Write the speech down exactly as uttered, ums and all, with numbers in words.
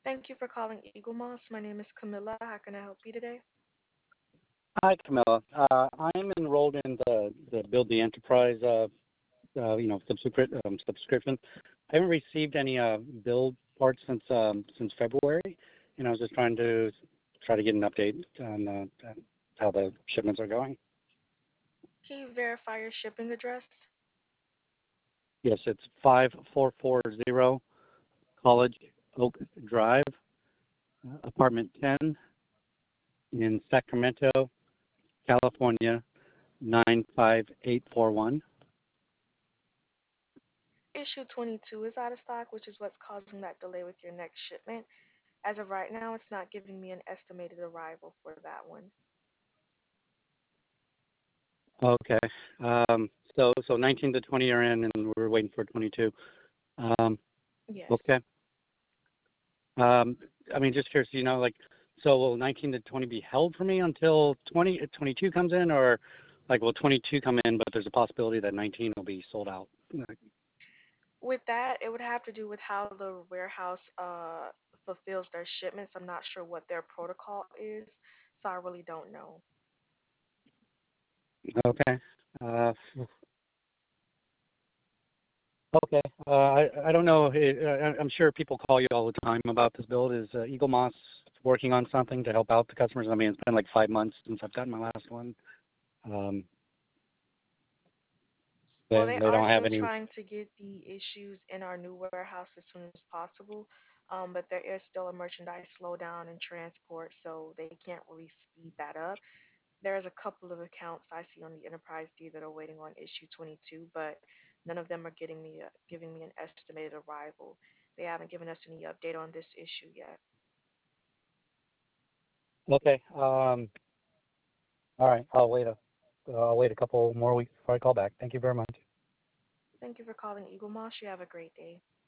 Thank you for calling Eagle Moss. My name is Camilla. How can I help you today? Hi, Camilla. Uh, I'm enrolled in the, the Build the Enterprise, uh, uh, you know, subscription. Um, subscription. I haven't received any uh, build parts since um, since February, and I was just trying to try to get an update on uh, how the shipments are going. Can you verify your shipping address? Yes, it's five four four zero College Oak Drive, uh, apartment ten in Sacramento, California, nine five eight four one. Issue twenty-two is out of stock, which is what's causing that delay with your next shipment. As of right now, it's not giving me an estimated arrival for that one. Okay. Um, so so nineteen to twenty are in, and we're waiting for twenty-two. Um, Yes. okay. Um, I mean, just curious, you know, like, so will nineteen to twenty be held for me until twenty, uh, twenty-two comes in, or like will twenty-two come in, but there's a possibility that nineteen will be sold out? Like, With that, it would have to do with how the warehouse uh, fulfills their shipments. I'm not sure what their protocol is, so I really don't know. okay. Uh, okay. Uh, I I don't know. It, uh, I'm sure people call you all the time about this build. Is uh, Eagle Moss working on something to help out the customers? I mean, it's been like five months since I've gotten my last one. Um, Well, they they they are don't have still any. trying to get the issues in our new warehouse as soon as possible, um, but there is still a merchandise slowdown in transport, so they can't really speed that up. There's a couple of accounts I see on the Enterprise D that are waiting on issue twenty-two, but none of them are getting me a, giving me an estimated arrival. They haven't given us any update on this issue yet. Okay. Um, all right. I'll wait a I'll wait a couple more weeks before I call back. Thank you very much. Thank you for calling Eagle Moss. You have a great day.